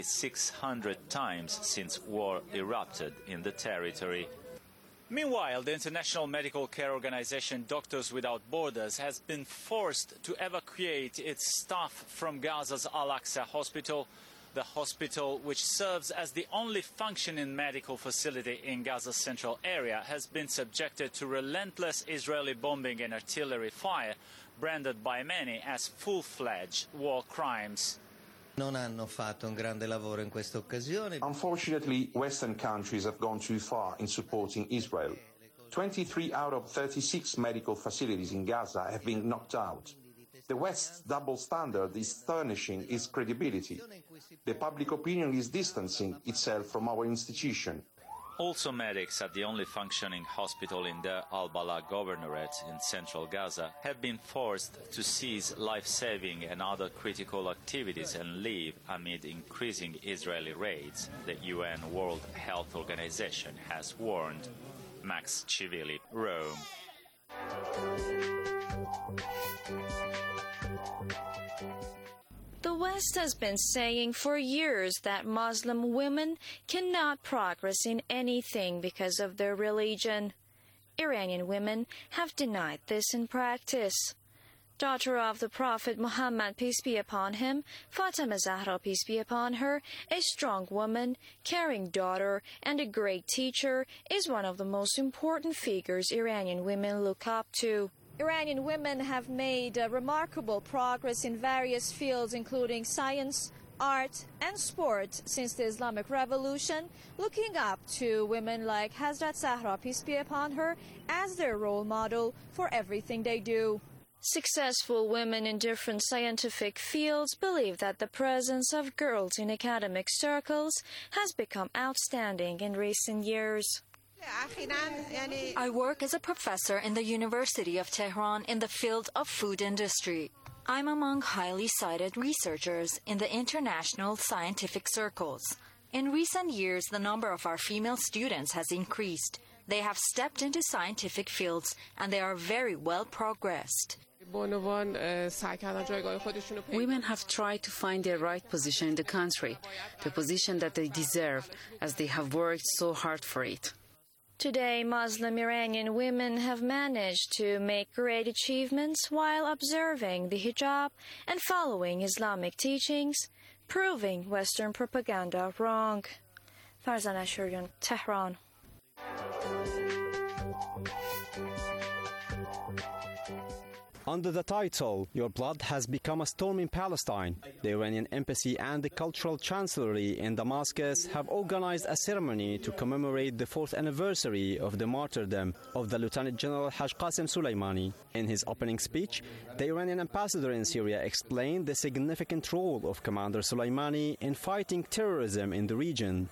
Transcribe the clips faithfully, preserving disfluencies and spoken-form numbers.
six hundred times since war erupted in the territory. Meanwhile, the international medical care organization Doctors Without Borders has been forced to evacuate its staff from Gaza's Al-Aqsa hospital. The hospital, which serves as the only functioning medical facility in Gaza's central area, has been subjected to relentless Israeli bombing and artillery fire, branded by many as full-fledged war crimes. Non hanno fatto un grande lavoro in questa occasione. Unfortunately, Western countries have gone too far in supporting Israel. twenty-three out of thirty-six medical facilities in Gaza have been knocked out. The West's double standard is tarnishing its credibility. The public opinion is distancing itself from our institution. Also, medics at the only functioning hospital in the Al-Bala governorate in central Gaza have been forced to cease life-saving and other critical activities and leave amid increasing Israeli raids, the U N World Health Organization has warned. Max Chivili, Rome. The West has been saying for years that Muslim women cannot progress in anything because of their religion. Iranian women have denied this in practice. Daughter of the Prophet Muhammad, peace be upon him, Fatima Zahra, peace be upon her, a strong woman, caring daughter, and a great teacher, is one of the most important figures Iranian women look up to. Iranian women have made uh, remarkable progress in various fields, including science, art, and sport since the Islamic Revolution, looking up to women like Hazrat Zahra, peace be upon her, as their role model for everything they do. Successful women in different scientific fields believe that the presence of girls in academic circles has become outstanding in recent years. I work as a professor in the University of Tehran in the field of food industry. I'm among highly cited researchers in the international scientific circles. In recent years, the number of our female students has increased. They have stepped into scientific fields and they are very well progressed. Women have tried to find their right position in the country, the position that they deserve, as they have worked so hard for it. Today, Muslim Iranian women have managed to make great achievements while observing the hijab and following Islamic teachings, proving Western propaganda wrong. Farzan Ashurian, Tehran. Under the title, Your Blood Has Become a Storm in Palestine, the Iranian Embassy and the Cultural Chancellery in Damascus have organized a ceremony to commemorate the fourth anniversary of the martyrdom of the Lieutenant General Haj Qasem Soleimani. In his opening speech, the Iranian ambassador in Syria explained the significant role of Commander Soleimani in fighting terrorism in the region.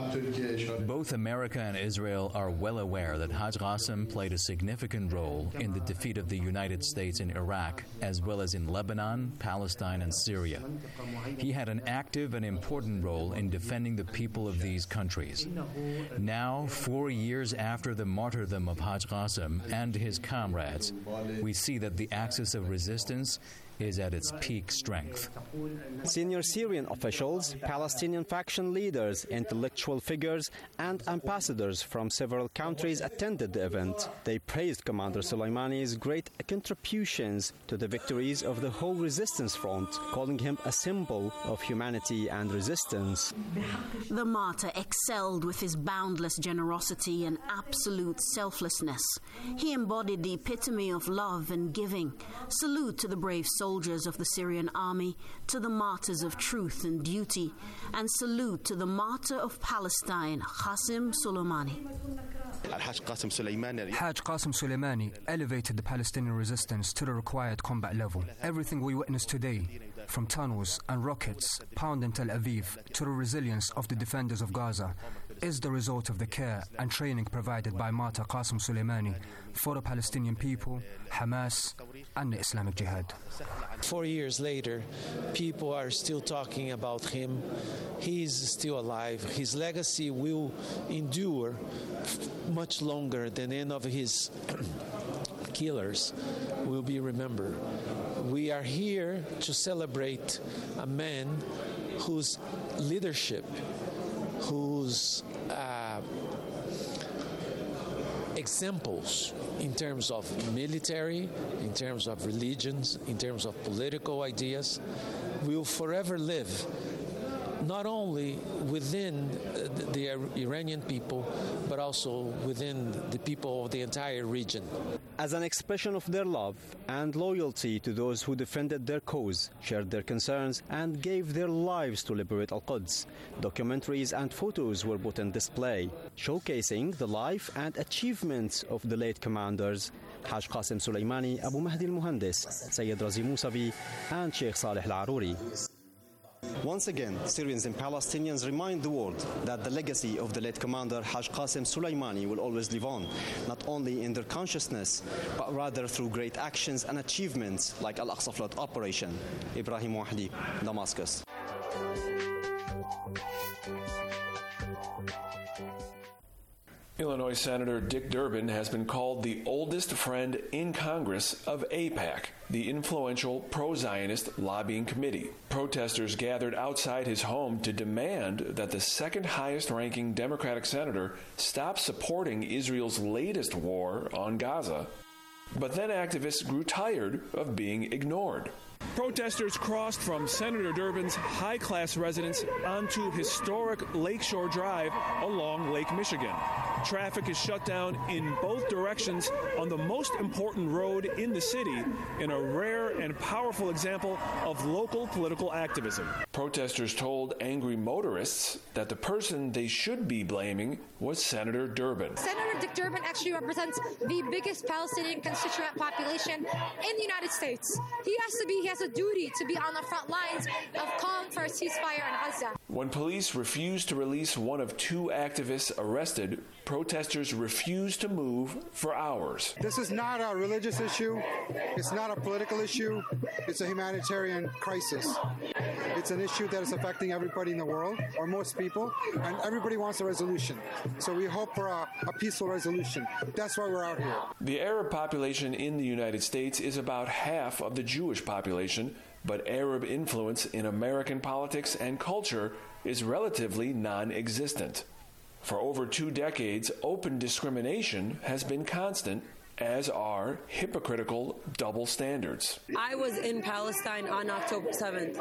Both America and Israel are well aware that Haj Qasem played a significant role in the defeat of the United States in Iraq, as well as in Lebanon, Palestine, and Syria. He had an active and important role in defending the people of these countries. Now, four years after the martyrdom of Haj Qasem and his comrades, we see that the axis of resistance is at its peak strength. Senior Syrian officials, Palestinian faction leaders, intellectual figures, and ambassadors from several countries attended the event. They praised Commander Soleimani's great contributions to the victories of the whole resistance front, calling him a symbol of humanity and resistance. The martyr excelled with his boundless generosity and absolute selflessness. He embodied the epitome of love and giving. Salute to the brave soldiers soldiers of the Syrian army, to the martyrs of truth and duty, and salute to the martyr of Palestine, Qasem Soleimani. Haj Qasem Soleimani. Haj Qasem Soleimani elevated the Palestinian resistance to the required combat level. Everything we witness today, from tunnels and rockets pounding Tel Aviv to the resilience of the defenders of Gaza, is the result of the care and training provided by martyr Qasem Soleimani for the Palestinian people, Hamas, and the Islamic Jihad. Four years later, people are still talking about him. He is still alive. His legacy will endure much longer than any of his killers will be remembered. We are here to celebrate a man whose leadership, whose uh, examples in terms of military, in terms of religions, in terms of political ideas, will forever live, not only within the Iranian people, but also within the people of the entire region. As an expression of their love and loyalty to those who defended their cause, shared their concerns, and gave their lives to liberate Al-Quds, documentaries and photos were put on display, showcasing the life and achievements of the late commanders Haj Qasim Soleimani, Abu Mahdi al-Muhandis, Sayyid Razi Mousavi, and Sheikh Saleh al-Aruri. Once again, Syrians and Palestinians remind the world that the legacy of the late commander Haj Qasim Soleimani will always live on, not only in their consciousness, but rather through great actions and achievements like Al-Aqsa Flood Operation. Ibrahim Wahdi, Damascus. Illinois Senator Dick Durbin has been called the oldest friend in Congress of AIPAC, the influential pro-Zionist lobbying committee. Protesters gathered outside his home to demand that the second highest-ranking Democratic senator stop supporting Israel's latest war on Gaza. But then activists grew tired of being ignored. Protesters crossed from Senator Durbin's high-class residence onto historic Lakeshore Drive along Lake Michigan. Traffic is shut down in both directions on the most important road in the city, in a rare and powerful example of local political activism. Protesters told angry motorists that the person they should be blaming was Senator Durbin. Senator Dick Durbin actually represents the biggest Palestinian constituent population in the United States. He has to be, he has a duty to be on the front lines of calling for a ceasefire in Gaza. When police refused to release one of two activists arrested, protesters refused to move for hours. This is not a religious issue. It's not a political issue. It's a humanitarian crisis. It's an issue that is affecting everybody in the world, or most people, and everybody wants a resolution. So we hope for a, a peaceful resolution. That's why we're out here. The Arab population in the United States is about half of the Jewish population, but Arab influence in American politics and culture is relatively non-existent. For over two decades, open discrimination has been constant, as are hypocritical double standards. I was in Palestine on October seventh.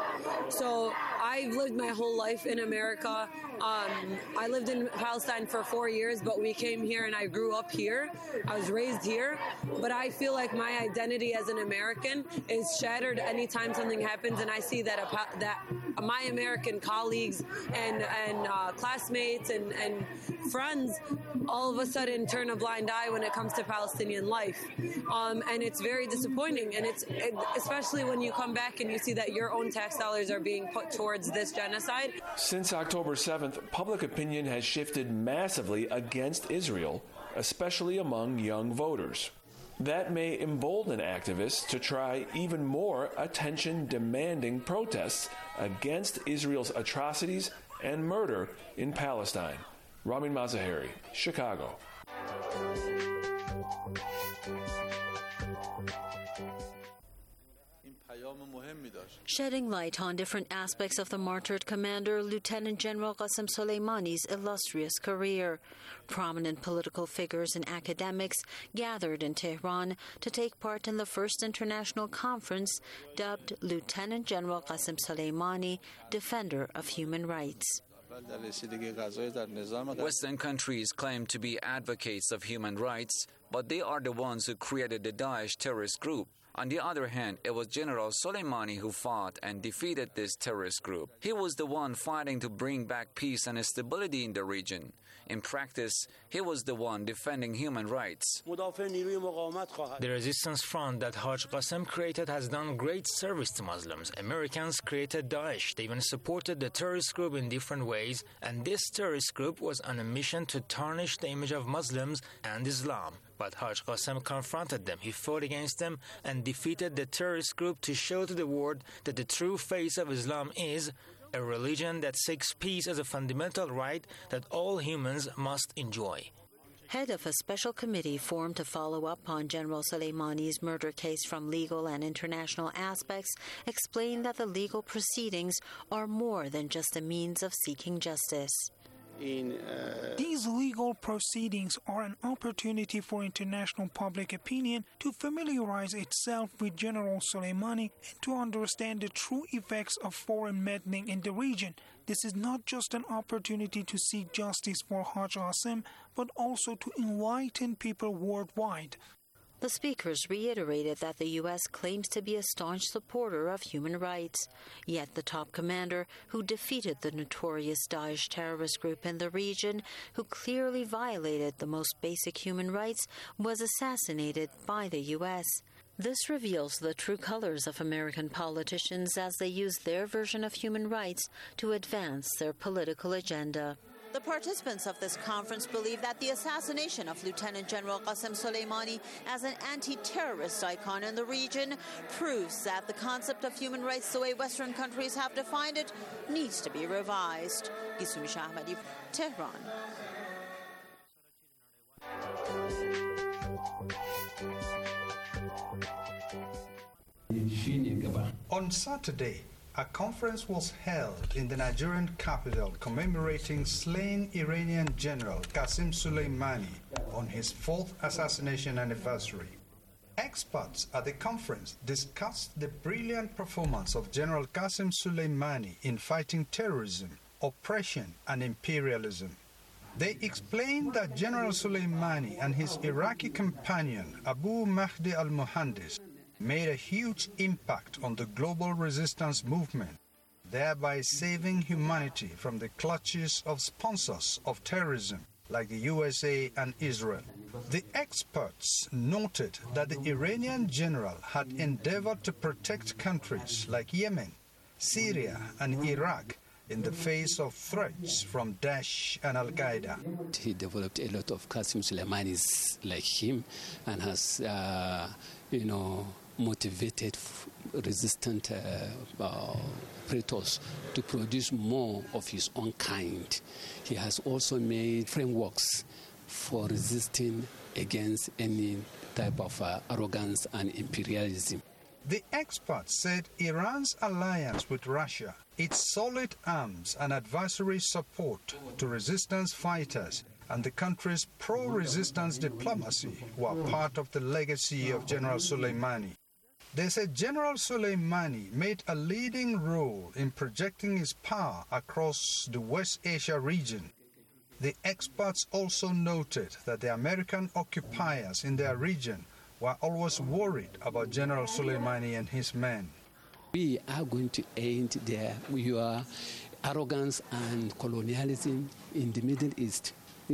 So I've lived my whole life in America. Um, I lived in Palestine for four years, but we came here and I grew up here. I was raised here. But I feel like my identity as an American is shattered anytime something happens and I see that a, that my American colleagues and, and uh, classmates and, and friends all of a sudden turn a blind eye when it comes to Palestinian life. Um, and it's very disappointing. And it's it, especially when you come back and you see that your own tax dollars are being put towards this genocide. Since October seventh, public opinion has shifted massively against Israel, especially among young voters. That may embolden activists to try even more attention-demanding protests against Israel's atrocities and murder in Palestine. Ramin Mazaheri, Chicago. Shedding light on different aspects of the martyred commander, Lieutenant General Qasim Soleimani's illustrious career. Prominent political figures and academics gathered in Tehran to take part in the first international conference dubbed Lieutenant General Qasim Soleimani, Defender of Human Rights. Western countries claim to be advocates of human rights, but they are the ones who created the Daesh terrorist group. On the other hand, it was General Soleimani who fought and defeated this terrorist group. He was the one fighting to bring back peace and stability in the region. In practice, he was the one defending human rights. The resistance front that Haj Qasim created has done great service to Muslims. Americans created Daesh. They even supported the terrorist group in different ways, and this terrorist group was on a mission to tarnish the image of Muslims and Islam. But Haj Qasim confronted them. He fought against them and defeated the terrorist group to show to the world that the true face of Islam is a religion that seeks peace as a fundamental right that all humans must enjoy. head of a special committee formed to follow up on General Soleimani's murder case from legal and international aspects, explained that the legal proceedings are more than just a means of seeking justice. In, uh... These legal proceedings are an opportunity for international public opinion to familiarize itself with General Soleimani and to understand the true effects of foreign meddling in the region. This is not just an opportunity to seek justice for Haj Qasem, but also to enlighten people worldwide. The speakers reiterated that the U S claims to be a staunch supporter of human rights. Yet the top commander, who defeated the notorious Daesh terrorist group in the region, who clearly violated the most basic human rights, was assassinated by the U S. This reveals the true colors of American politicians as they use their version of human rights to advance their political agenda. The participants of this conference believe that the assassination of Lieutenant General Qasem Soleimani as an anti-terrorist icon in the region proves that the concept of human rights, the way Western countries have defined it, needs to be revised. Gisumi Shahmadi, Tehran. On Saturday, a conference was held in the Nigerian capital commemorating slain Iranian General Qasem Soleimani on his fourth assassination anniversary. Experts at the conference discussed the brilliant performance of General Qasem Soleimani in fighting terrorism, oppression, and imperialism. They explained that General Soleimani and his Iraqi companion Abu Mahdi al-Muhandis made a huge impact on the global resistance movement, thereby saving humanity from the clutches of sponsors of terrorism like the U S A and Israel. The experts noted that the Iranian general had endeavored to protect countries like Yemen, Syria, and Iraq in the face of threats from Daesh and Al-Qaeda. He developed a lot of Qasem Soleimani's like him and has, uh, you know, motivated resistant uh, uh, predators to produce more of his own kind. He has also made frameworks for resisting against any type of uh, arrogance and imperialism. The experts said Iran's alliance with Russia, its solid arms and advisory support to resistance fighters, and the country's pro-resistance diplomacy were part of the legacy of General Soleimani. They said General Soleimani made a leading role in projecting his power across the West Asia region. The experts also noted that the American occupiers in their region were always worried about General Soleimani and his men. We are going to end their your arrogance and colonialism in the Middle East,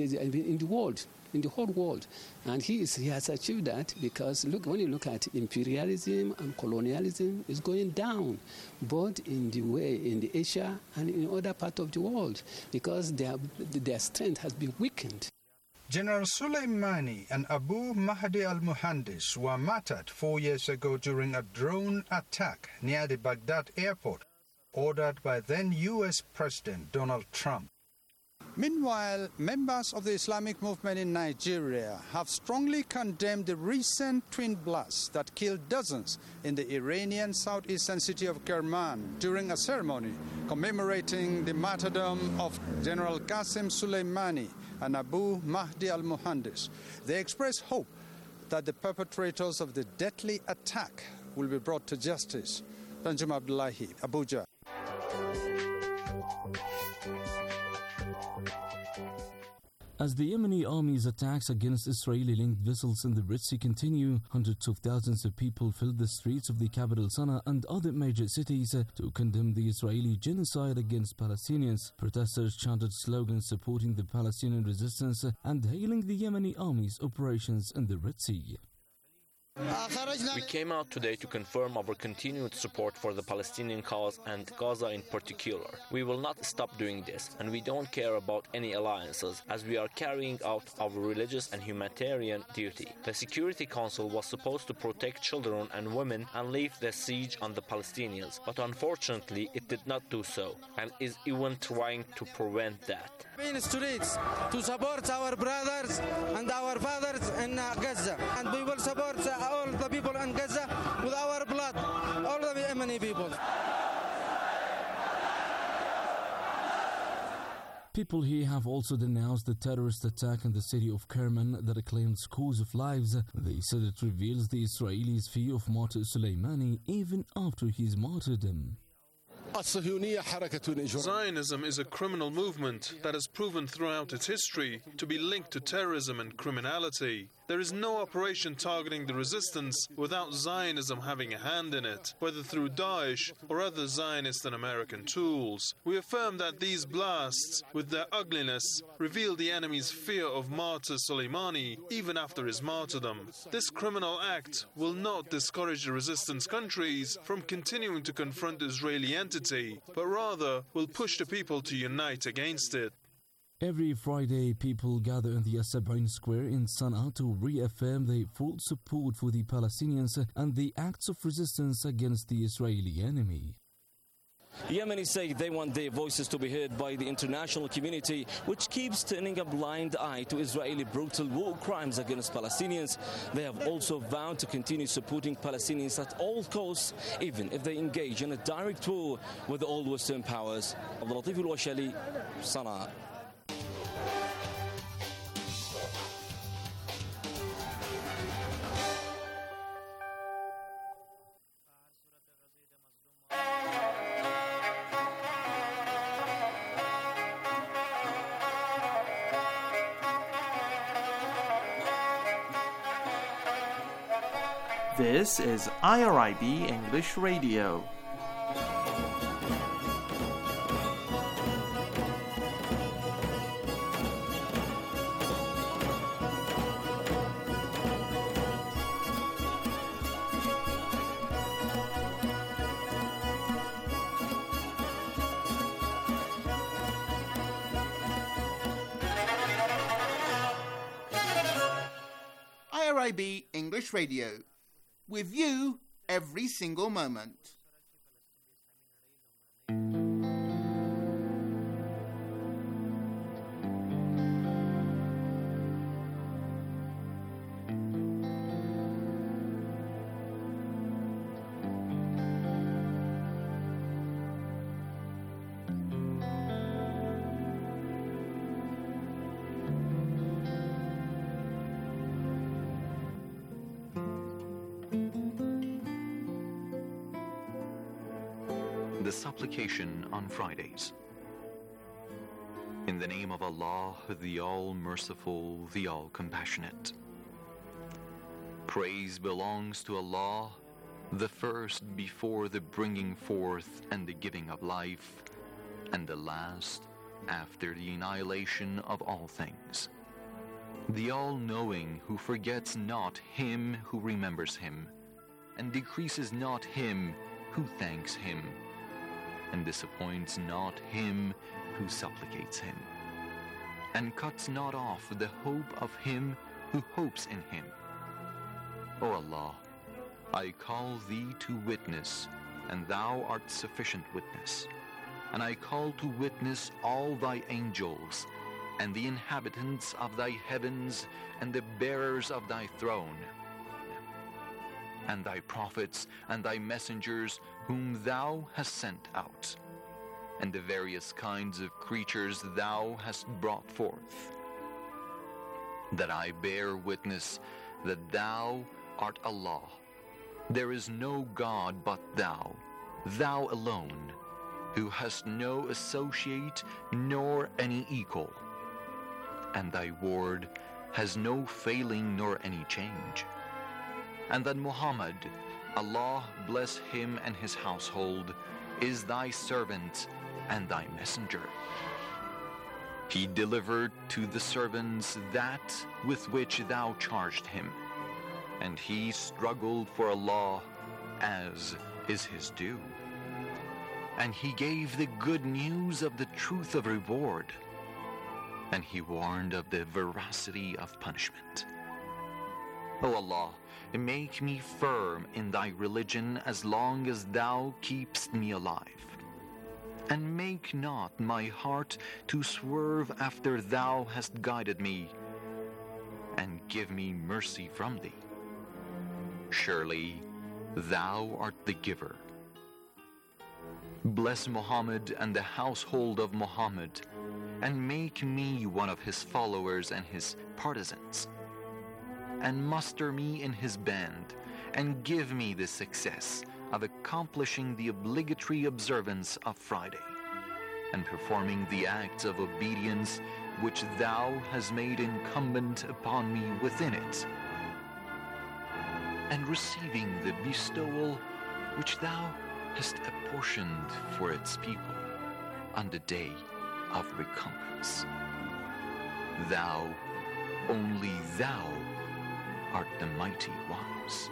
in the world. in the whole world. And he, is, he has achieved that because look, when you look at imperialism and colonialism, it's going down, both in the way in the Asia and in other parts of the world, because their, their strength has been weakened. General Soleimani and Abu Mahdi al-Muhandis were martyred four years ago during a drone attack near the Baghdad airport, ordered by then U S President Donald Trump. Meanwhile, members of the Islamic movement in Nigeria have strongly condemned the recent twin blasts that killed dozens in the Iranian southeastern city of Kerman during a ceremony commemorating the martyrdom of General Qasem Soleimani and Abu Mahdi al-Muhandis. They express hope that the perpetrators of the deadly attack will be brought to justice. Ranjum Abdullahi, Abuja. As the Yemeni army's attacks against Israeli-linked vessels in the Red Sea continue, hundreds of thousands of people filled the streets of the capital Sana'a and other major cities to condemn the Israeli genocide against Palestinians. Protesters chanted slogans supporting the Palestinian resistance and hailing the Yemeni army's operations in the Red Sea. We came out today to confirm our continued support for the Palestinian cause and Gaza in particular. We will not stop doing this, and we don't care about any alliances, as we are carrying out our religious and humanitarian duty. The Security Council was supposed to protect children and women and leave the siege on the Palestinians, but unfortunately it did not do so, and is even trying to prevent that. In streets to support our brothers and our fathers in Gaza, and we will support all the people in Gaza with our blood, all the Yemeni people. People here have also denounced the terrorist attack in the city of Kerman that claimed scores of lives. They said it reveals the Israelis' fear of martyr Soleimani even after his martyrdom. Zionism is a criminal movement that has proven throughout its history to be linked to terrorism and criminality. There is no operation targeting the resistance without Zionism having a hand in it, whether through Daesh or other Zionist and American tools. We affirm that these blasts, with their ugliness, reveal the enemy's fear of martyr Soleimani even after his martyrdom. This criminal act will not discourage the resistance countries from continuing to confront the Israeli entity, but rather will push the people to unite against it. Every Friday, people gather in the As-Sab'in Square in Sana'a to reaffirm their full support for the Palestinians and the acts of resistance against the Israeli enemy. Yemenis say they want their voices to be heard by the international community, which keeps turning a blind eye to Israeli brutal war crimes against Palestinians. They have also vowed to continue supporting Palestinians at all costs, even if they engage in a direct war with all Western powers. Abdul Latif Al-Washali, Sana'a. This is I R I B English Radio. I R I B English Radio. With you every single moment. The supplication on Fridays. In the name of Allah, the All-Merciful, the All-Compassionate. Praise belongs to Allah, the first before the bringing forth and the giving of life, and the last after the annihilation of all things. The All-Knowing, who forgets not him who remembers him, and decreases not him who thanks him, and disappoints not him who supplicates him, and cuts not off the hope of him who hopes in him. O Allah, I call thee to witness, and thou art sufficient witness, and I call to witness all thy angels, and the inhabitants of thy heavens, and the bearers of thy throne, and thy prophets and thy messengers whom thou hast sent out, and the various kinds of creatures thou hast brought forth, that I bear witness that thou art Allah. There is no God but thou, thou alone, who hast no associate nor any equal, and thy word has no failing nor any change. And that Muhammad, Allah bless him and his household, is thy servant and thy messenger. He delivered to the servants that with which thou charged him, and he struggled for Allah as is his due. And he gave the good news of the truth of reward, and he warned of the veracity of punishment. O Allah, make me firm in thy religion as long as thou keepst me alive, and make not my heart to swerve after thou hast guided me, and give me mercy from thee. Surely thou art the giver. Bless Muhammad and the household of Muhammad, and make me one of his followers and his partisans, and muster me in his band, and give me the success of accomplishing the obligatory observance of Friday, and performing the acts of obedience which thou hast made incumbent upon me within it, and receiving the bestowal which thou hast apportioned for its people on the day of recompense. Thou, only thou, art the mighty wise.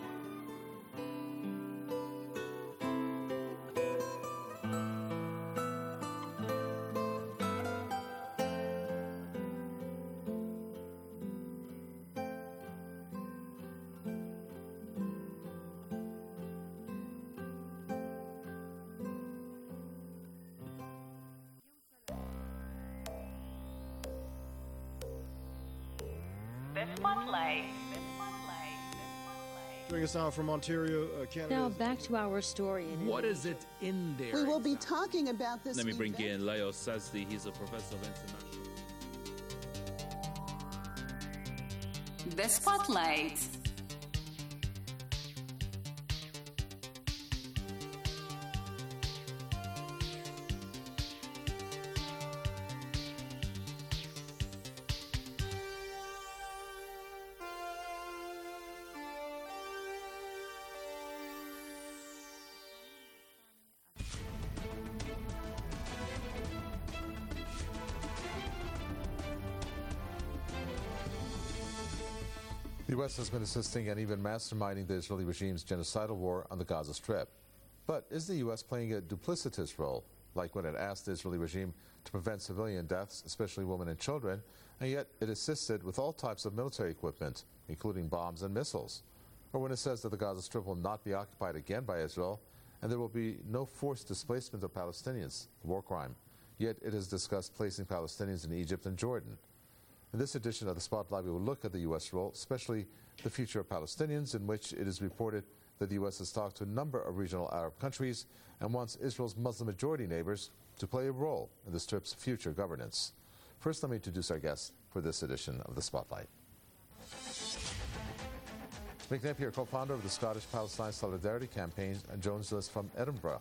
Joining us now from Ontario, uh, Canada. Now back to our story. In what is it in there? We will be talking about this. Let me bring event. in Leo Sazdi. He's a professor of international. The Spotlight. The U S has been assisting and even masterminding the Israeli regime's genocidal war on the Gaza Strip. But is the U S playing a duplicitous role, like when it asked the Israeli regime to prevent civilian deaths, especially women and children, and yet it assisted with all types of military equipment, including bombs and missiles? Or when it says that the Gaza Strip will not be occupied again by Israel, and there will be no forced displacement of Palestinians, a war crime, yet it has discussed placing Palestinians in Egypt and Jordan. In this edition of the Spotlight, we will look at the U S role, especially the future of Palestinians, in which it is reported that the U S has talked to a number of regional Arab countries and wants Israel's Muslim-majority neighbors to play a role in the Strip's future governance. First, let me introduce our guest for this edition of the Spotlight. Mick Napier, co-founder of the Scottish Palestine Solidarity Campaign, and joins us from Edinburgh.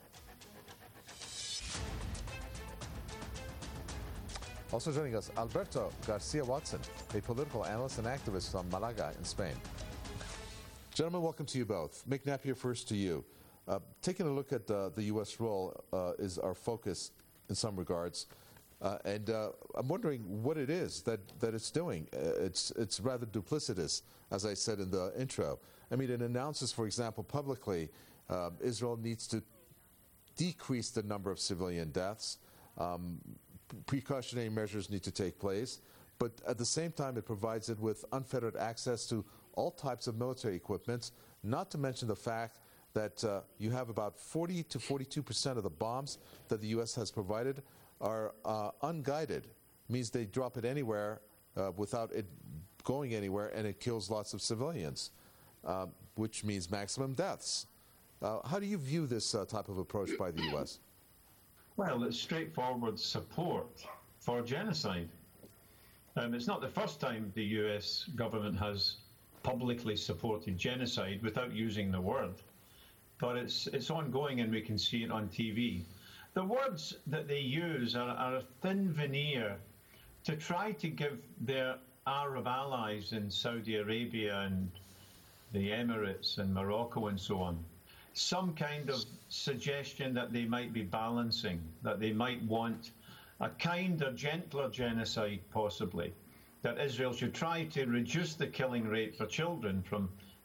Also joining us, Alberto Garcia Watson, a political analyst and activist from Malaga in Spain. Gentlemen, welcome to you both. Mick Napier, first to you. Uh, taking a look at uh, the U S role uh, is our focus in some regards. Uh, and uh, I'm wondering what it is that, that it's doing. Uh, it's, it's rather duplicitous, as I said in the intro. I mean, it announces, for example, publicly, uh, Israel needs to decrease the number of civilian deaths. Um, Precautionary measures need to take place, but at the same time it provides it with unfettered access to all types of military equipment, not to mention the fact that uh, you have about forty to forty-two percent of the bombs that the U S has provided are uh, unguided, means they drop it anywhere uh, without it going anywhere, and it kills lots of civilians, uh, which means maximum deaths. Uh, how do you view this uh, type of approach by the U S? Well, it's straightforward support for genocide. Um, it's not the first time the U S government has publicly supported genocide without using the word, but it's it's ongoing and we can see it on T V. The words that they use are, are a thin veneer to try to give their Arab allies in Saudi Arabia and the Emirates and Morocco and so on some kind of suggestion that they might be balancing, that they might want a kinder, gentler genocide possibly, that Israel should try to reduce the killing rate for children from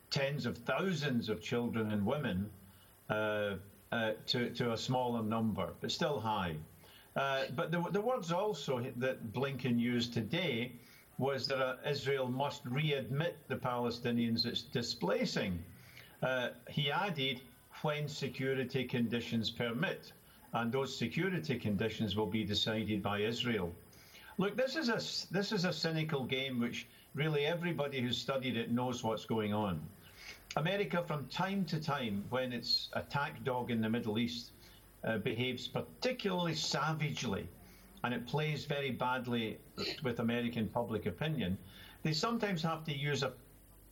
tens of thousands of children and women uh, uh, to, to a smaller number, but still high. Uh, but the, the words also that Blinken used today was that uh, Israel must readmit the Palestinians it's displacing. Uh, he added, when security conditions permit, and those security conditions will be decided by Israel. Look, this is a, this is a cynical game which really everybody who's studied it knows what's going on. America, from time to time, when its attack dog in the Middle East uh, behaves particularly savagely, and it plays very badly with American public opinion, they sometimes have to use a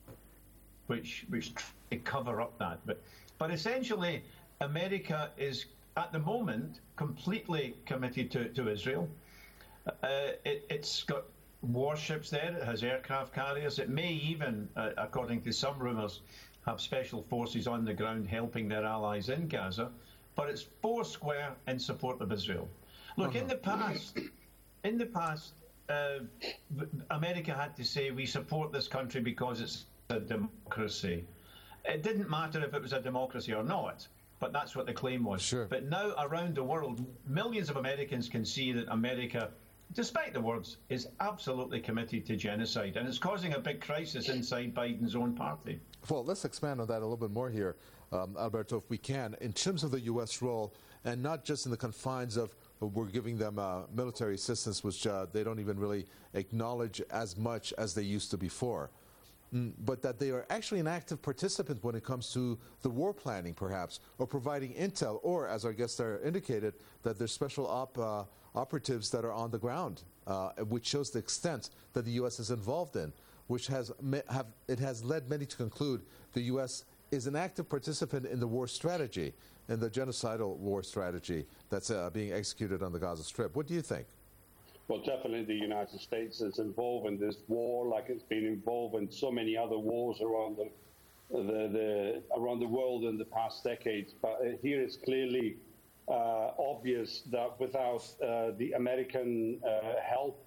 which which to cover up that. But but essentially, America is at the moment completely committed to, to Israel. Uh, it, it's got warships there. It has aircraft carriers. It may even, uh, according to some rumours, have special forces on the ground helping their allies in Gaza. But it's four square in support of Israel. Look, uh-huh. in the past, in the past, uh, America had to say we support this country because it's a democracy. It didn't matter if it was a democracy or not, but that's what the claim was. Sure. But now around the world, millions of Americans can see that America, despite the words, is absolutely committed to genocide, and it's causing a big crisis inside Biden's own party. Well, let's expand on that a little bit more here, um, Alberto, if we can, in terms of the U S role, and not just in the confines of we're giving them uh, military assistance, which uh, they don't even really acknowledge as much as they used to before, mm, but that they are actually an active participant when it comes to the war planning, perhaps, or providing intel, or, as our guest there indicated, that there's special op, uh, operatives that are on the ground, uh, which shows the extent that the U S is involved in, which has have, it has led many to conclude the U S is an active participant in the war strategy, in the genocidal war strategy that's uh, being executed on the Gaza Strip. What do you think? Well, definitely the United States is involved in this war like it's been involved in so many other wars around the, the, the, around the world in the past decades. But uh, here it's clearly uh, obvious that without uh, the American uh, help,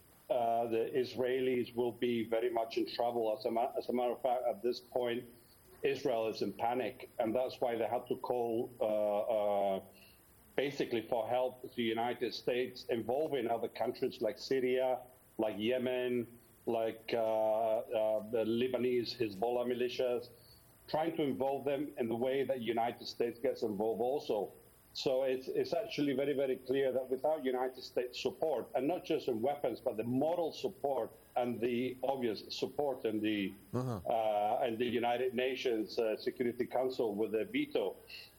uh, the Israelis will be very much in trouble. As a, ma- as a matter of fact, at this point, Israel is in panic, and that's why they had to call uh, uh, basically for help to the United States, involving other countries like Syria, like Yemen, like uh, uh, the Lebanese Hezbollah militias, trying to involve them in the way that the United States gets involved also. So it's, it's actually very, very clear that without United States support, and not just in weapons, but the moral support and the obvious support in the uh-huh. uh, in the United Nations uh, Security Council with the veto,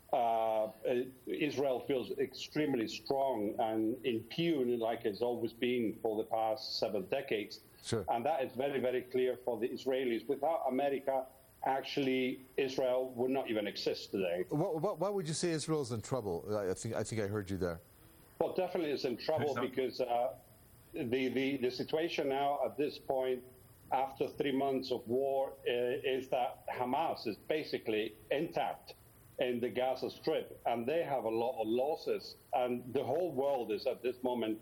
uh, Israel feels extremely strong and impugned like it's always been for the past seven decades. Sure. And that is very, very clear for the Israelis. Without America, actually, Israel would not even exist today. What, what, why would you say Israel is in trouble? I think I think I heard you there. Well, definitely it's in trouble because uh, the, the, the situation now at this point, after three months of war, uh, is that Hamas is basically intact in the Gaza Strip, and they have a lot of losses. And the whole world is at this moment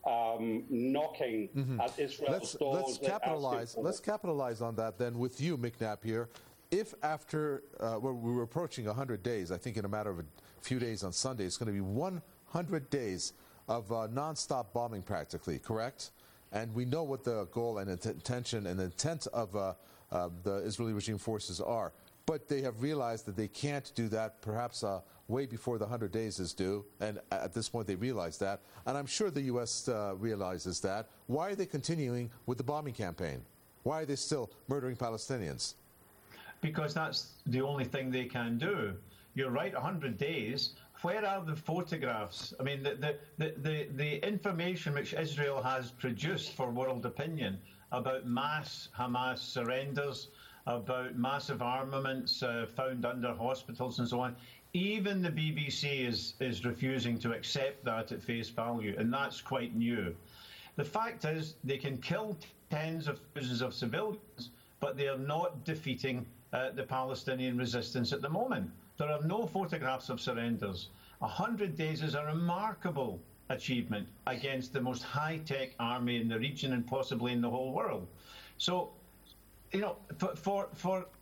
um, knocking mm-hmm. at Israel's let's, doors. Let's capitalize. Let's capitalize on that then with you, McNabb, here. If after uh, well, we were approaching one hundred days, I think in a matter of a few days on Sunday, it's going to be one hundred days of uh, nonstop bombing practically, correct? And we know what the goal and intention and intent of uh, uh, the Israeli regime forces are. But they have realized that they can't do that perhaps uh, way before the one hundred days is due. And at this point they realize that. And I'm sure the U S uh, realizes that. Why are they continuing with the bombing campaign? Why are they still murdering Palestinians? Because that's the only thing they can do. You're right, one hundred days. Where are the photographs? I mean, the, the, the, the, the information which Israel has produced for world opinion about mass Hamas surrenders, about massive armaments uh, found under hospitals and so on, even the B B C is, is refusing to accept that at face value, and that's quite new. The fact is they can kill tens of thousands of civilians, but they are not defeating uh, the Palestinian resistance at the moment. There are no photographs of surrenders. A hundred days is a remarkable achievement against the most high-tech army in the region and possibly in the whole world. So, you know, for, for, for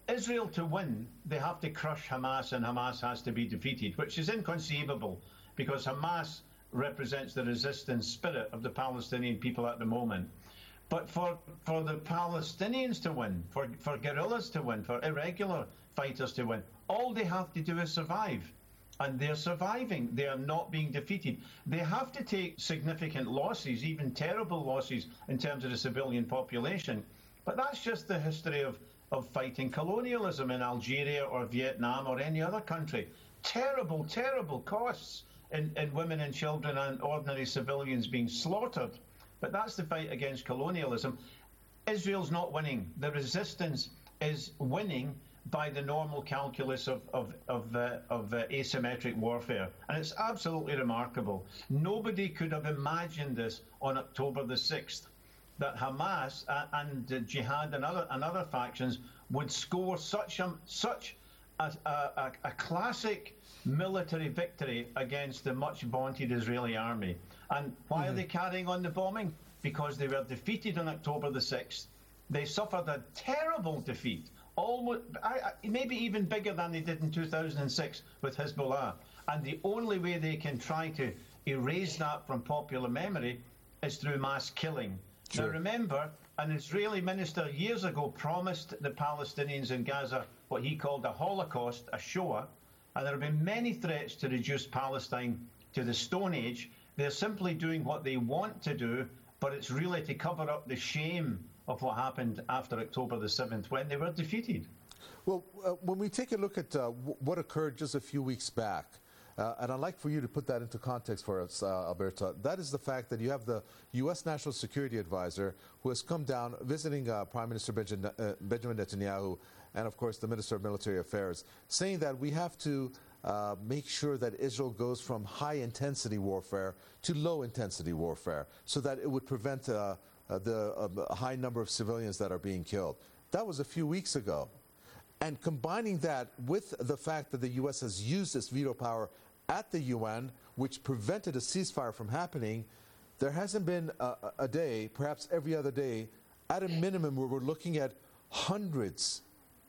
Israel to win, they have to crush Hamas, and Hamas has to be defeated, which is inconceivable because Hamas represents the resistance spirit of the Palestinian people at the moment. But for, for the Palestinians to win, for, for guerrillas to win, for irregular fighters to win, all they have to do is survive. And they're surviving. They are not being defeated. They have to take significant losses, even terrible losses, in terms of the civilian population. But that's just the history of, of fighting colonialism in Algeria or Vietnam or any other country. Terrible, terrible costs in, in women and children and ordinary civilians being slaughtered. But that's the fight against colonialism. Israel's not winning. The resistance is winning by the normal calculus of, of, of, uh, of uh, asymmetric warfare. And it's absolutely remarkable. Nobody could have imagined this on October the sixth, that Hamas uh, and uh, Jihad and other, and other factions would score such a, such a, a, a classic military victory against the much vaunted Israeli army. And why mm-hmm. are they carrying on the bombing? Because they were defeated on October the sixth. They suffered a terrible defeat. Almost, I, I, maybe even bigger than they did in two thousand six with Hezbollah. And the only way they can try to erase that from popular memory is through mass killing. Sure. Now remember, an Israeli minister years ago promised the Palestinians in Gaza what he called a Holocaust, a Shoah, and there have been many threats to reduce Palestine to the Stone Age. They're simply doing what they want to do, but it's really to cover up the shame of what happened after October the seventh when they were defeated. Well, uh, when we take a look at uh, w- what occurred just a few weeks back, uh, and I'd like for you to put that into context for us, uh, Alberto, that is the fact that you have the U S National Security Advisor who has come down visiting uh, Prime Minister Benjamin, uh, Benjamin Netanyahu and, of course, the Minister of Military Affairs, saying that we have to uh, make sure that Israel goes from high-intensity warfare to low-intensity warfare so that it would prevent uh, Uh, the uh, high number of civilians that are being killed. That was a few weeks ago. And combining that with the fact that the U S has used its veto power at the U N, which prevented a ceasefire from happening, there hasn't been a, a day, perhaps every other day, at a minimum where we're looking at hundreds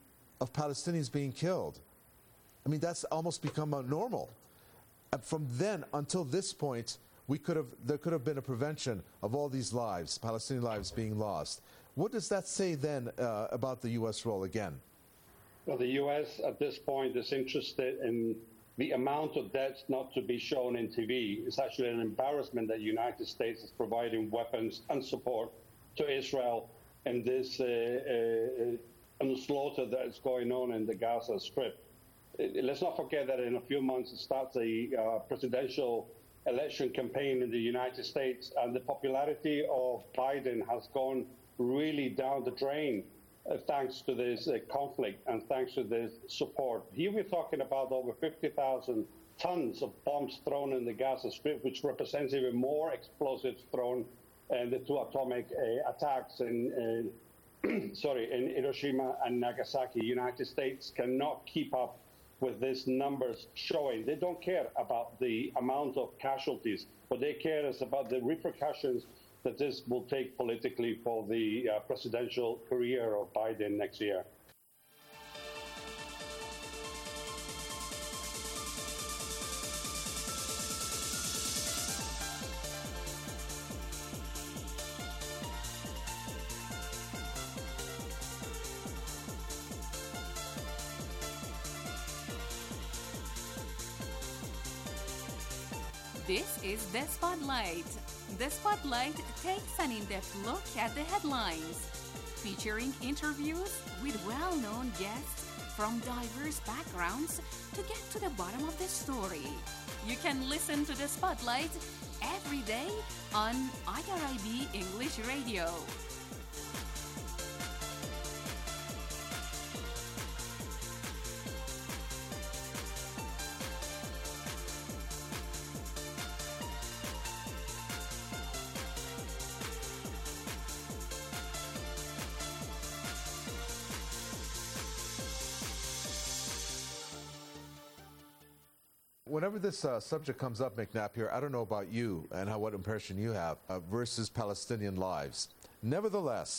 of Palestinians being killed. I mean, that's almost become a normal. And from then until this point, We could have, there could have been a prevention of all these lives, Palestinian lives being lost. What does that say then uh, about the U S role again? Well, the U S at this point is interested in the amount of deaths not to be shown in T V. It's actually an embarrassment that the United States is providing weapons and support to Israel in this uh, uh, onslaught that is going on in the Gaza Strip. Let's not forget that in a few months it starts a uh, presidential election campaign in the United States, and the popularity of Biden has gone really down the drain uh, thanks to this uh, conflict and thanks to this support. Here we're talking about over fifty thousand tons of bombs thrown in the Gaza Strip, which represents even more explosives thrown in the two atomic uh, attacks in, uh, sorry, in Hiroshima and Nagasaki. The United States cannot keep up with these numbers showing. They don't care about the amount of casualties. What they care is about the repercussions that this will take politically for the uh, presidential career of Biden next year. This is The Spotlight. The Spotlight takes an in-depth look at the headlines, featuring interviews with well-known guests from diverse backgrounds to get to the bottom of the story. You can listen to The Spotlight every day on I R I B English Radio. Whenever this uh, subject comes up, McNapier, I don't know about you and how what impression you have uh, versus Palestinian lives. Nevertheless,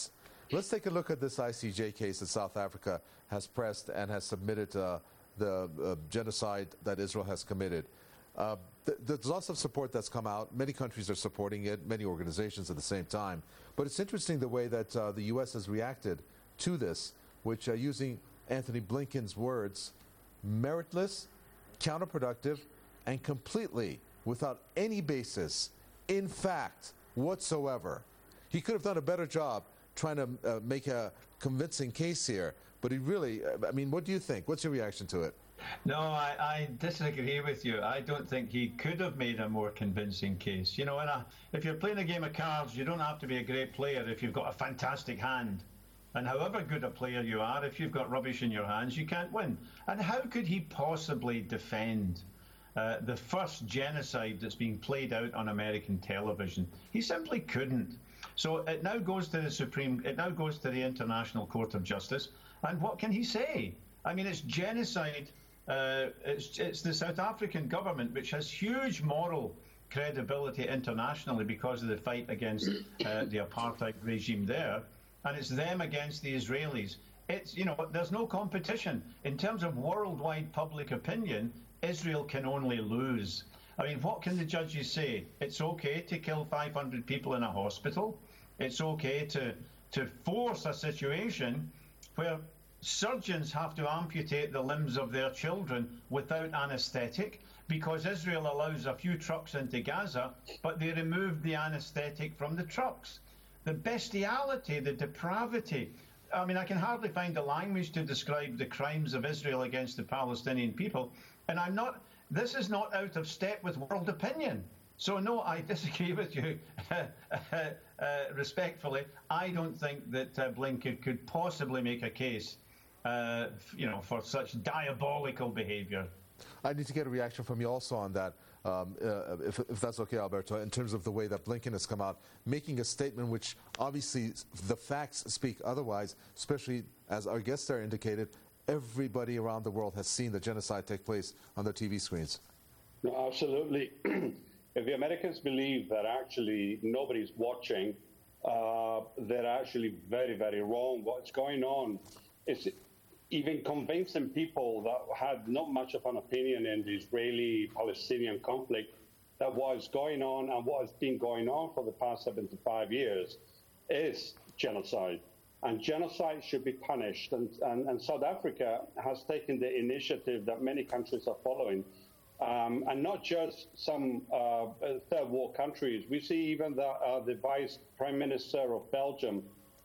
Let's take a look at this I C J case that South Africa has pressed and has submitted uh, the uh, genocide that Israel has committed. Uh, th- there's lots of support that's come out. Many countries are supporting it, many organizations at the same time. But it's interesting the way that uh, the U S has reacted to this, which, uh, using Anthony Blinken's words, meritless, counterproductive, and completely without any basis, in fact, whatsoever. He could have done a better job trying to uh, make a convincing case here, but he really, I mean, what do you think? What's your reaction to it? No, I, I disagree with you. I don't think he could have made a more convincing case. You know, in a, if you're playing a game of cards, you don't have to be a great player if you've got a fantastic hand. And however good a player you are, if you've got rubbish in your hands, you can't win. And how could he possibly defend uh, the first genocide that's being played out on American television? He simply couldn't. So it now goes to the Supreme, it now goes to the International Court of Justice. And what can he say? I mean, it's genocide. Uh, it's, it's the South African government, which has huge moral credibility internationally because of the fight against uh, the apartheid regime there. And it's them against the Israelis. It's, you know, there's no competition. In terms of worldwide public opinion, Israel can only lose. I mean, what can the judges say? It's okay to kill five hundred people in a hospital. It's okay to, to force a situation where surgeons have to amputate the limbs of their children without anaesthetic because Israel allows a few trucks into Gaza, but they removed the anaesthetic from the trucks. The bestiality, the depravity. I mean, I can hardly find the language to describe the crimes of Israel against the Palestinian people. And I'm not, this is not out of step with world opinion. So, no, I disagree with you uh, uh, respectfully. I don't think that uh, Blinken could possibly make a case, uh, you know, for such diabolical behavior. I need to get a reaction from you also on that, um, uh, if, if that's okay, Alberto, in terms of the way that Blinken has come out, making a statement which obviously the facts speak otherwise, especially as our guest there indicated, everybody around the world has seen the genocide take place on their T V screens. No, absolutely. If the Americans believe that actually nobody's watching, uh, they're actually very, very wrong. What's going on is even convincing people that had not much of an opinion in the Israeli-Palestinian conflict that what's going on and what has been going on for the past seventy-five years is genocide. And genocide should be punished. And, and, and South Africa has taken the initiative that many countries are following. Um, and not just some uh, third world countries. We see even the, uh, the Vice Prime Minister of Belgium,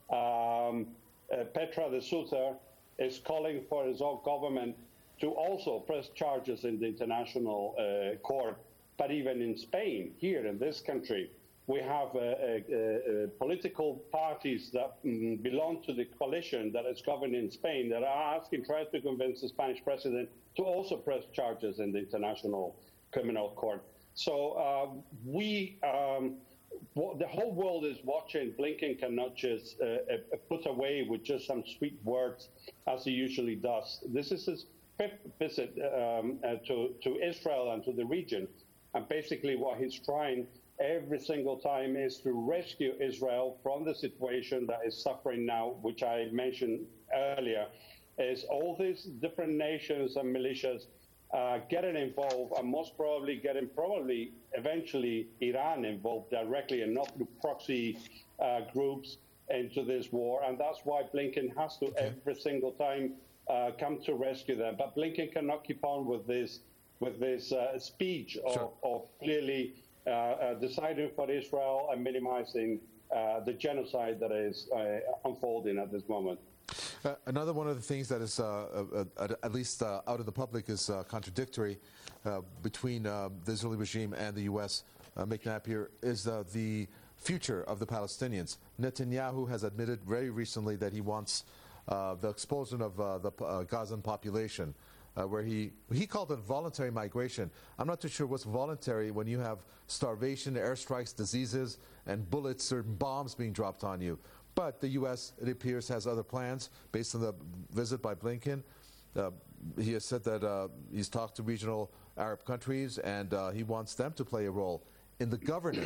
um, uh, Petra de Sutter, is calling for his own government to also press charges in the international uh, court. But even in Spain, here in this country, we have uh, uh, uh, political parties that um, belong to the coalition that is governing Spain that are asking, trying to convince the Spanish president to also press charges in the International Criminal Court. So uh, we, um, w- the whole world is watching. Blinken cannot just uh, uh, put away with just some sweet words as he usually does. This is his fifth visit um, uh, to, to Israel and to the region. And basically what he's trying every single time is to rescue Israel from the situation that is suffering now, which I mentioned earlier, is all these different nations and militias uh, getting involved, and most probably getting probably eventually Iran involved directly and not through proxy uh, groups into this war. And that's why Blinken has to every single time uh, come to rescue them. But Blinken cannot keep on with this with this uh, speech of, sure. of clearly uh, uh, deciding for Israel and minimizing uh, the genocide that is uh, unfolding at this moment. Uh, another one of the things that is, uh, uh, uh, at least uh, out of the public, is uh, contradictory uh, between uh, the Israeli regime and the U S, uh, Mick Napier, is uh, the future of the Palestinians. Netanyahu has admitted very recently that he wants uh, the expulsion of uh, the uh, Gazan population, uh, where he he called it voluntary migration. I'm not too sure what's voluntary when you have starvation, airstrikes, diseases, and bullets or bombs being dropped on you. But the U S, it appears, has other plans based on the visit by Blinken. Uh, he has said that uh, he's talked to regional Arab countries, and uh, he wants them to play a role in the governance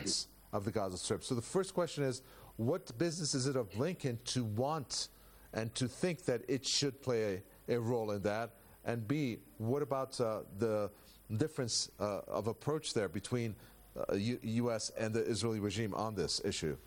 of the Gaza Strip. So the first question is, what business is it of Blinken to want and to think that it should play a, a role in that? And B, what about uh, the difference uh, of approach there between uh, U- U.S. and the Israeli regime on this issue?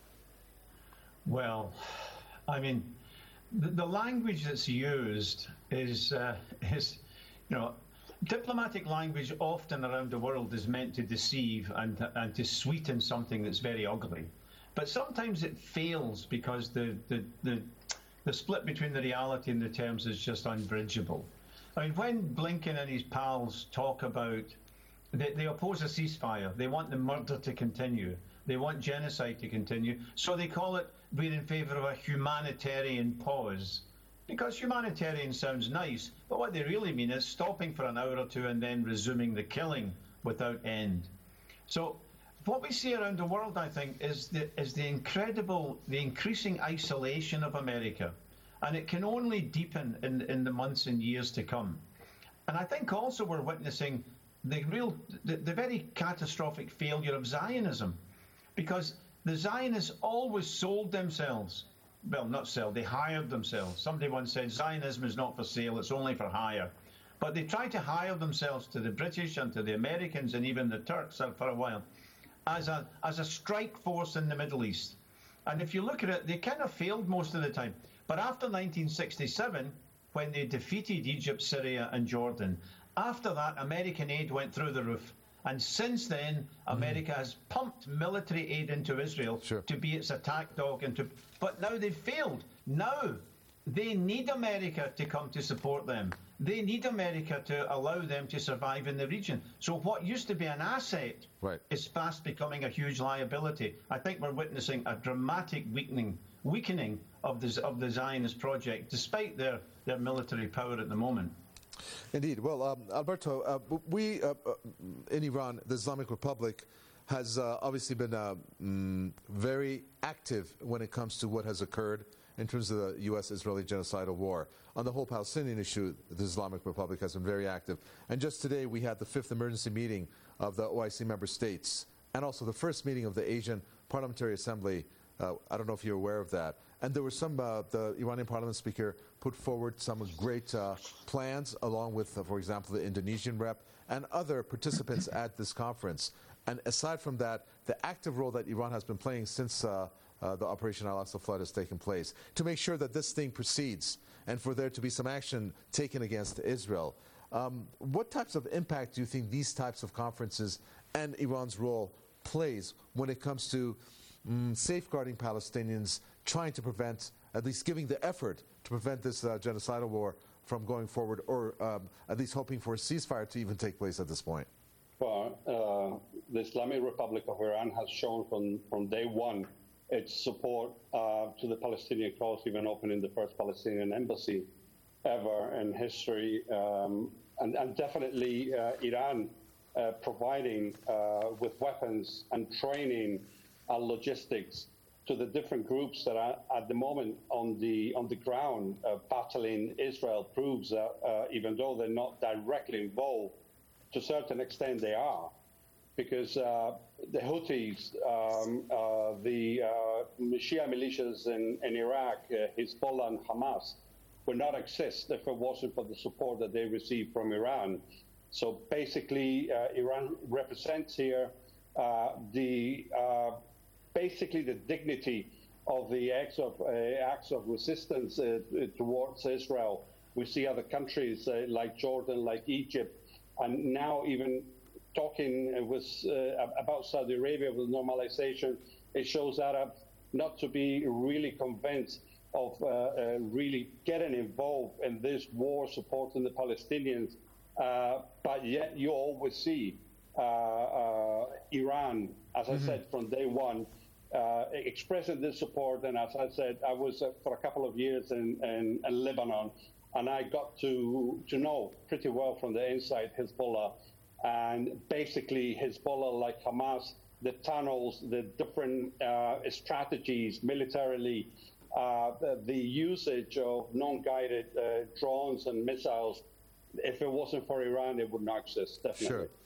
Well, I mean, the, the language that's used is, uh, is, you know, diplomatic language often around the world is meant to deceive and, and to sweeten something that's very ugly. But sometimes it fails because the, the, the, the split between the reality and the terms is just unbridgeable. I mean, when Blinken and his pals talk about, they, they oppose a ceasefire, they want the murder to continue, they want genocide to continue, so they call it, we're in favour of a humanitarian pause. Because humanitarian sounds nice, but what they really mean is stopping for an hour or two and then resuming the killing without end. So what we see around the world, I think, is the, is the incredible, the increasing isolation of America. And it can only deepen in, in the months and years to come. And I think also we're witnessing the real, the, the very catastrophic failure of Zionism. Because the Zionists always sold themselves. Well, not sell, they hired themselves. Somebody once said Zionism is not for sale, it's only for hire. But they tried to hire themselves to the British and to the Americans and even the Turks for a while as a, as a strike force in the Middle East. And if you look at it, they kind of failed most of the time. But after nineteen sixty-seven, when they defeated Egypt, Syria and Jordan, after that, American aid went through the roof. And since then, America mm. has pumped military aid into Israel sure. to be its attack dog. And to, but now they've failed. Now they need America to come to support them. They need America to allow them to survive in the region. So what used to be an asset right. is fast becoming a huge liability. I think we're witnessing a dramatic weakening weakening of the, of the Zionist project, despite their, their military power at the moment. Indeed. Well, um, Alberto, uh, we uh, uh, in Iran, the Islamic Republic, has uh, obviously been uh, mm, very active when it comes to what has occurred in terms of the U S Israeli genocidal war. On the whole Palestinian issue, the Islamic Republic has been very active. And just today we had the fifth emergency meeting of the O I C member states, and also the first meeting of the Asian Parliamentary Assembly. Uh, I don't know if you're aware of that. And there were some, uh, the Iranian parliament speaker put forward some great uh, plans, along with, uh, for example, the Indonesian rep and other participants at this conference. And aside from that, the active role that Iran has been playing since uh, uh, the Operation Al-Aqsa Flood has taken place, to make sure that this thing proceeds and for there to be some action taken against Israel. Um, what types of impact do you think these types of conferences and Iran's role plays when it comes to Mm, safeguarding Palestinians, trying to prevent, at least giving the effort to prevent this uh, genocidal war from going forward, or um, at least hoping for a ceasefire to even take place at this point? Well, uh, the Islamic Republic of Iran has shown from, from day one its support uh, to the Palestinian cause, even opening the first Palestinian embassy ever in history, um, and, and definitely uh, Iran uh, providing uh, with weapons and training and logistics to the different groups that are at the moment on the on the ground uh, battling Israel proves that uh, even though they're not directly involved, to a certain extent they are, because uh, the Houthis, um, uh, the uh, Shia militias in, in Iraq, uh, Hezbollah and Hamas would not exist if it wasn't for the support that they receive from Iran. So basically, uh, Iran represents here uh, the uh, basically the dignity of the acts of uh, acts of resistance uh, towards Israel. We see other countries uh, like Jordan, like Egypt, and now even talking with uh, about Saudi Arabia with normalization. It shows Arab not to be really convinced of uh, uh, really getting involved in this war, supporting the Palestinians. Uh, but yet you always see uh, uh, Iran, as mm-hmm. I said from day one, Uh, expressing this support. And as I said, I was uh, for a couple of years in, in, in Lebanon, and I got to to know pretty well from the inside Hezbollah, and basically Hezbollah, like Hamas, the tunnels, the different uh, strategies militarily, uh, the, the usage of non-guided uh, drones and missiles. If it wasn't for Iran, it would not exist, definitely. Sure.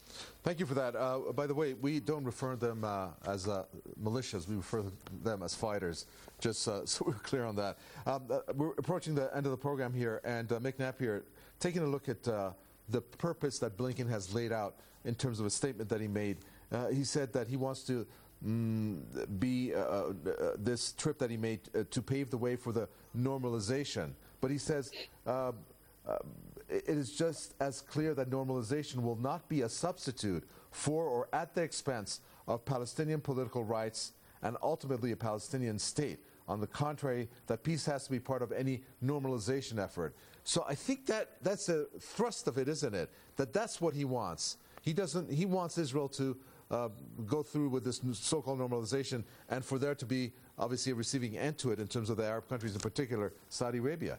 Thank you for that. Uh, by the way, we don't refer them uh, as uh, militias. We refer them as fighters, just uh, so we're clear on that. Um, uh, we're approaching the end of the program here, and uh, Mick Napier, taking a look at uh, the purpose that Blinken has laid out in terms of a statement that he made. Uh, he said that he wants to mm, be uh, uh, this trip that he made uh, to pave the way for the normalization. But he says uh, uh, it is just as clear that normalization will not be a substitute for or at the expense of Palestinian political rights and ultimately a Palestinian state. On the contrary, that peace has to be part of any normalization effort. So I think that that's a thrust of it, isn't it? That that's what he wants. He doesn't. He wants Israel to uh, go through with this so-called normalization, and for there to be obviously a receiving end to it in terms of the Arab countries, in particular Saudi Arabia.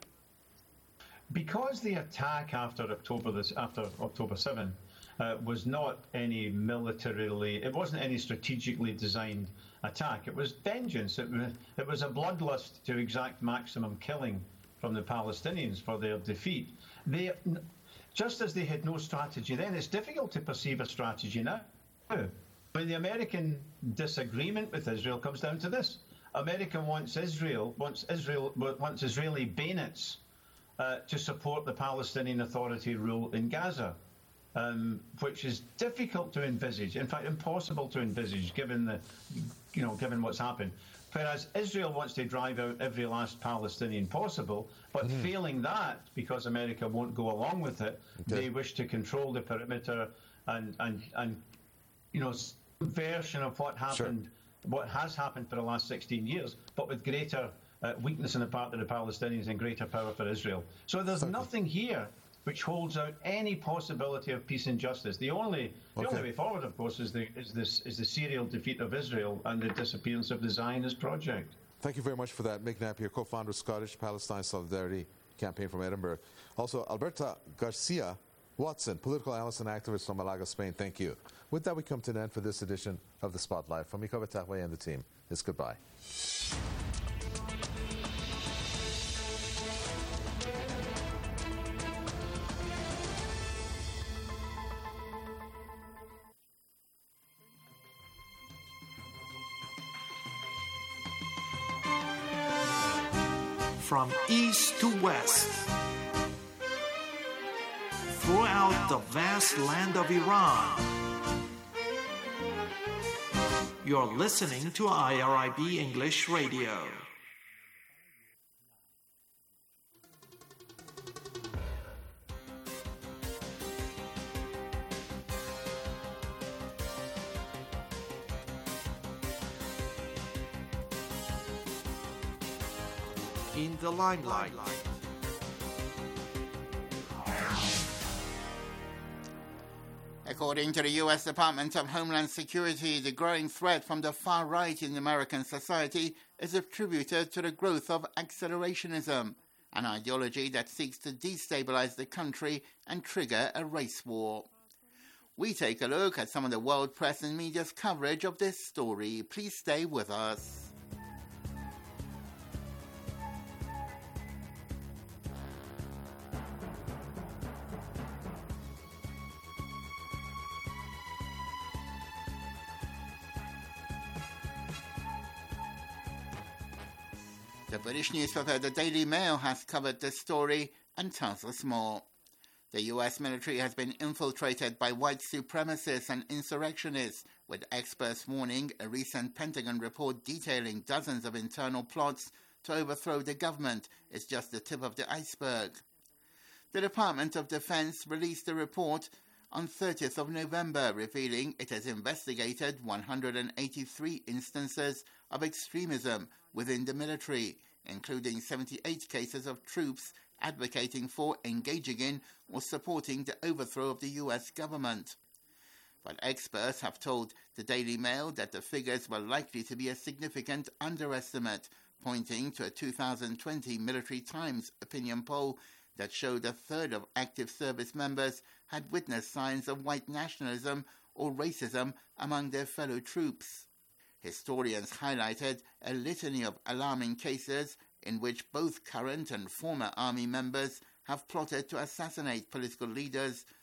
Because the attack after October this after October seventh uh, was not any militarily, it wasn't any strategically designed attack. It was vengeance. It was, it was a bloodlust to exact maximum killing from the Palestinians for their defeat. They, just as they had no strategy then, it's difficult to perceive a strategy now. When the American disagreement with Israel comes down to this, America wants Israel, wants Israel, wants Israeli bayonets Uh, to support the Palestinian Authority rule in Gaza, um, which is difficult to envisage. In fact, impossible to envisage, given the, you know, given what's happened. Whereas Israel wants to drive out every last Palestinian possible, but mm-hmm. failing that, because America won't go along with it, okay. they wish to control the perimeter and and and you know, some version of what happened, sure. what has happened for the last sixteen years, but with greater Uh, weakness on the part of the Palestinians and greater power for Israel. So there's okay. nothing here which holds out any possibility of peace and justice. The only the okay. only way forward, of course, is the is this is the serial defeat of Israel and the disappearance of the Zionist project. Thank you very much for that, Mick Napier, co-founder of Scottish Palestine Solidarity Campaign from Edinburgh. Also, Alberta Garcia Watson, political analyst and activist from Malaga, Spain. Thank you. With that, we come to an end for this edition of the Spotlight. From Miko Betahwe and the team, it's goodbye. From east to west, throughout the vast land of Iran, you're listening to I R I B English Radio. In the limelight. According to the U S Department of Homeland Security, the growing threat from the far right in American society is attributed to the growth of accelerationism, an ideology that seeks to destabilize the country and trigger a race war. We take a look at some of the world press and media's coverage of this story. Please stay with us. The British newspaper The Daily Mail has covered this story and tells us more. The U S military has been infiltrated by white supremacists and insurrectionists, with experts warning a recent Pentagon report detailing dozens of internal plots to overthrow the government is just the tip of the iceberg. The Department of Defense released a report on thirtieth of November revealing it has investigated one hundred eighty-three instances of extremism within the military, including seventy-eight cases of troops advocating for, engaging in, or supporting the overthrow of the U S government. But experts have told the Daily Mail that the figures were likely to be a significant underestimate, pointing to a two thousand twenty Military Times opinion poll that showed a third of active service members had witnessed signs of white nationalism or racism among their fellow troops. Historians highlighted a litany of alarming cases in which both current and former army members have plotted to assassinate political leaders,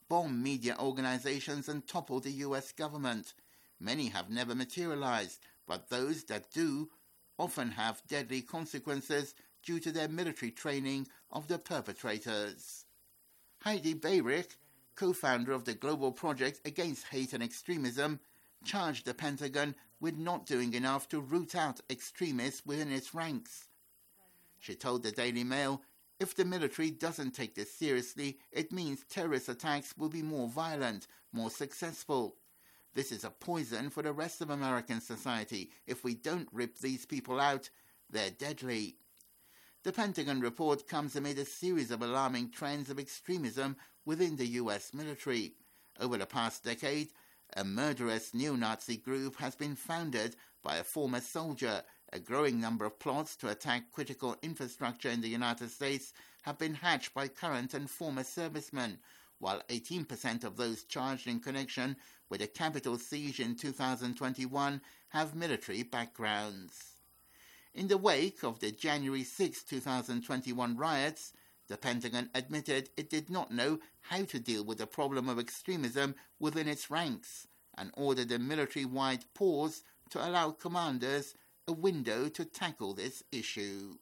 bomb media organizations and topple the U S government. Many have never materialized, but those that do often have deadly consequences due to their military training of the perpetrators. Heidi Beirich, co-founder of the Global Project Against Hate and Extremism, charged the Pentagon with not doing enough to root out extremists within its ranks. She told the Daily Mail, "If the military doesn't take this seriously, it means terrorist attacks will be more violent, more successful. This is a poison for the rest of American society. If we don't rip these people out, they're deadly." The Pentagon report comes amid a series of alarming trends of extremism within the U S military. Over the past decade, a murderous neo-Nazi group has been founded by a former soldier. A growing number of plots to attack critical infrastructure in the United States have been hatched by current and former servicemen, while eighteen percent of those charged in connection with a Capitol siege in two thousand twenty-one have military backgrounds. In the wake of the January sixth, twenty twenty-one riots, the Pentagon admitted it did not know how to deal with the problem of extremism within its ranks and ordered a military-wide pause to allow commanders a window to tackle this issue.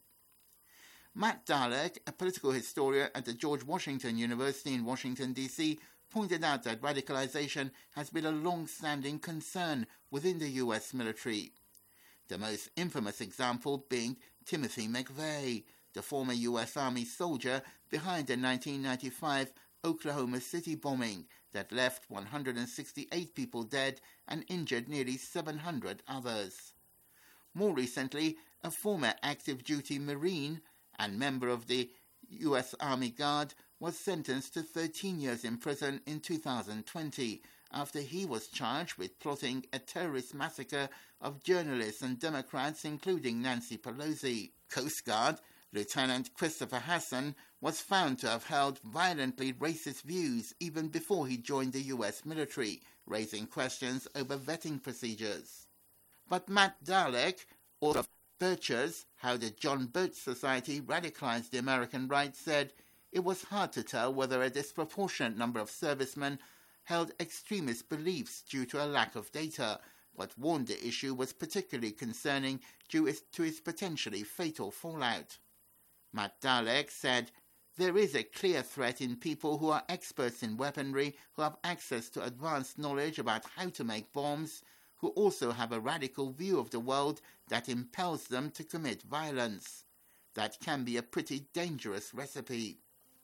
Matt Dalek, a political historian at the George Washington University in Washington, D C, pointed out that radicalization has been a long-standing concern within the U S military. The most infamous example being Timothy McVeigh, the former U S Army soldier behind the nineteen ninety-five Oklahoma City bombing that left one hundred sixty-eight people dead and injured nearly seven hundred others. More recently, a former active-duty Marine and member of the U S Army Guard was sentenced to thirteen years in prison in two thousand twenty after he was charged with plotting a terrorist massacre of journalists and Democrats, including Nancy Pelosi. Coast Guard Lieutenant Christopher Hassan was found to have held violently racist views even before he joined the U S military, raising questions over vetting procedures. But Matt Dalek, author of Birchers, How the John Birch Society Radicalized the American Right, said it was hard to tell whether a disproportionate number of servicemen held extremist beliefs due to a lack of data, but warned the issue was particularly concerning due to its potentially fatal fallout. Matt Dalek said, "There is a clear threat in people who are experts in weaponry, who have access to advanced knowledge about how to make bombs, who also have a radical view of the world that impels them to commit violence. That can be a pretty dangerous recipe."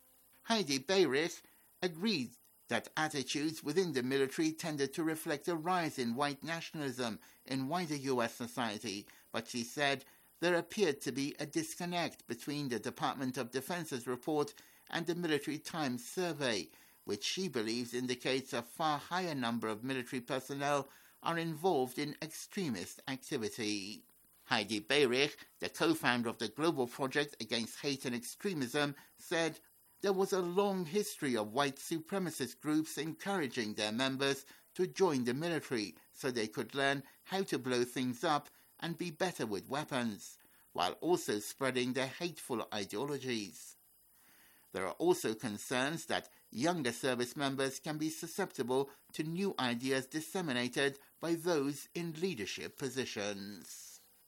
Heidi Beirich agreed that attitudes within the military tended to reflect a rise in white nationalism in wider U S society, but she said there appeared to be a disconnect between the Department of Defense's report and the Military Times survey, which she believes indicates a far higher number of military personnel are involved in extremist activity. Heidi Beirich, the co-founder of the Global Project Against Hate and Extremism, said there was a long history of white supremacist groups encouraging their members to join the military so they could learn how to blow things up and be better with weapons, while also spreading their hateful ideologies. There are also concerns that younger service members can be susceptible to new ideas disseminated by those in leadership positions.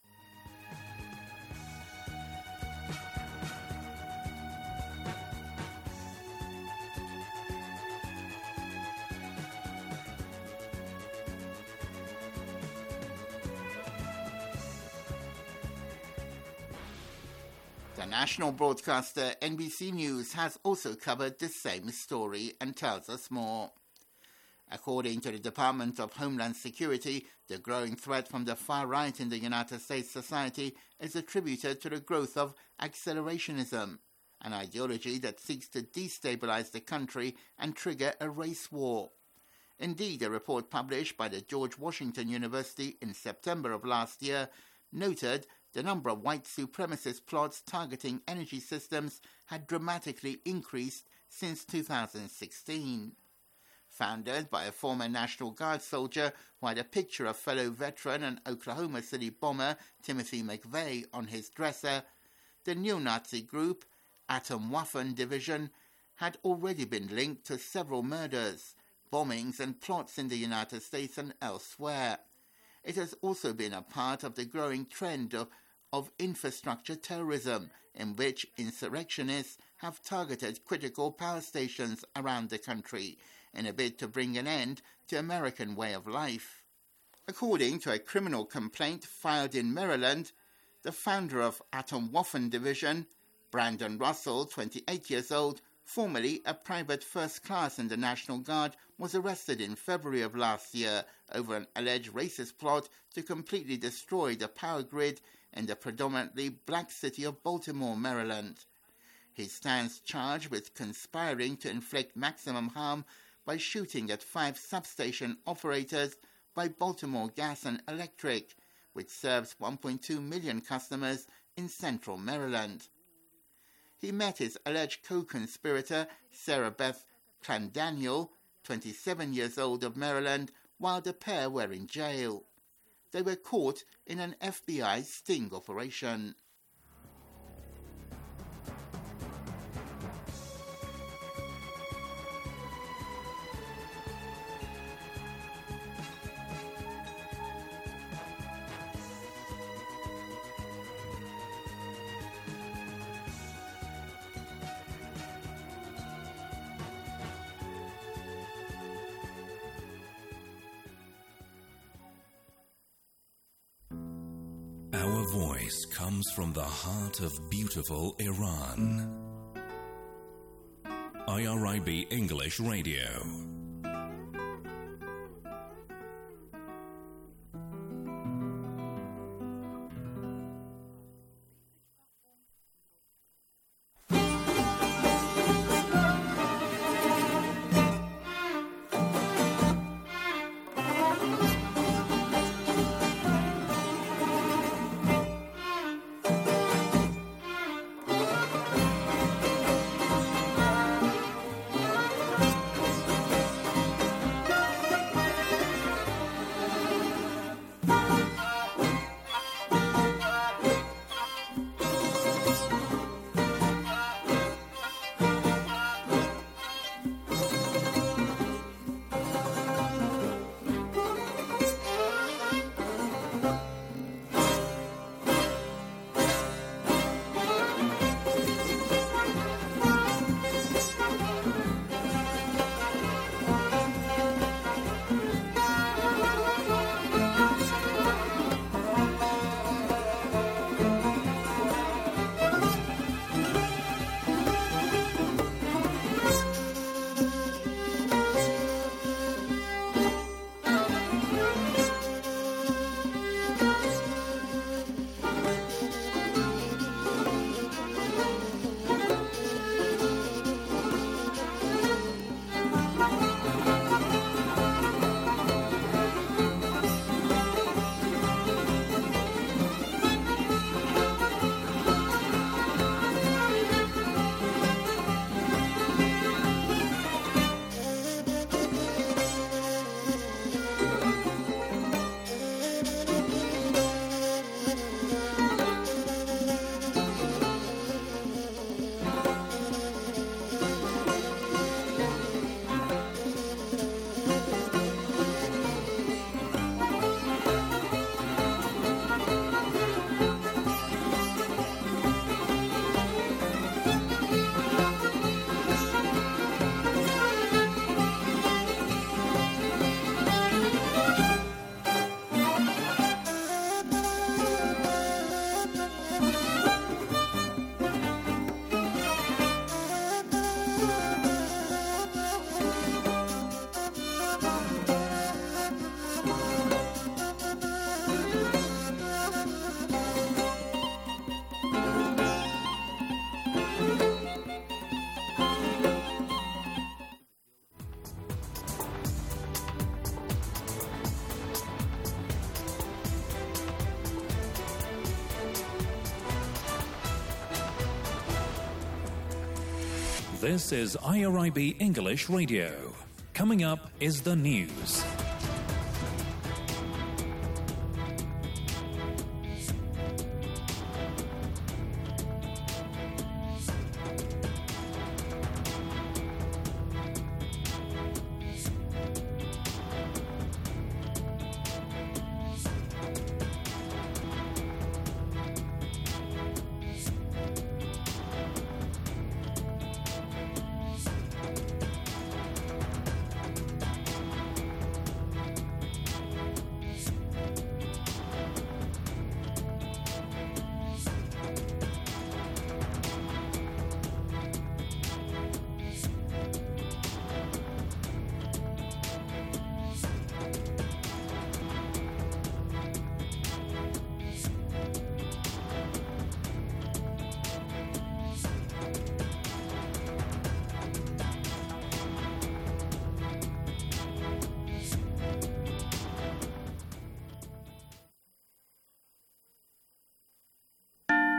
The national broadcaster N B C News has also covered the same story and tells us more. According to the Department of Homeland Security, the growing threat from the far right in the United States society is attributed to the growth of accelerationism, an ideology that seeks to destabilize the country and trigger a race war. Indeed, a report published by the George Washington University in September of last year noted the number of white supremacist plots targeting energy systems had dramatically increased since two thousand sixteen. Founded by a former National Guard soldier who had a picture of fellow veteran and Oklahoma City bomber Timothy McVeigh on his dresser, the neo-Nazi group Atomwaffen Division had already been linked to several murders, bombings and plots in the United States and elsewhere. It has also been a part of the growing trend of, of infrastructure terrorism, in which insurrectionists have targeted critical power stations around the country in a bid to bring an end to American way of life. According to a criminal complaint filed in Maryland, the founder of Atomwaffen Division, Brandon Russell, twenty-eight years old, formerly a private first class in the National Guard, was arrested in February of last year over an alleged racist plot to completely destroy the power grid in the predominantly black city of Baltimore, Maryland. He stands charged with conspiring to inflict maximum harm by shooting at five substation operators by Baltimore Gas and Electric, which serves one point two million customers in central Maryland. He met his alleged co-conspirator, Sarah Beth Clandaniel, twenty-seven years old, of Maryland, while the pair were in jail. They were caught in an F B I sting operation. Our voice comes from the heart of beautiful Iran. I R I B English Radio. This is I R I B English Radio. Coming up is the news.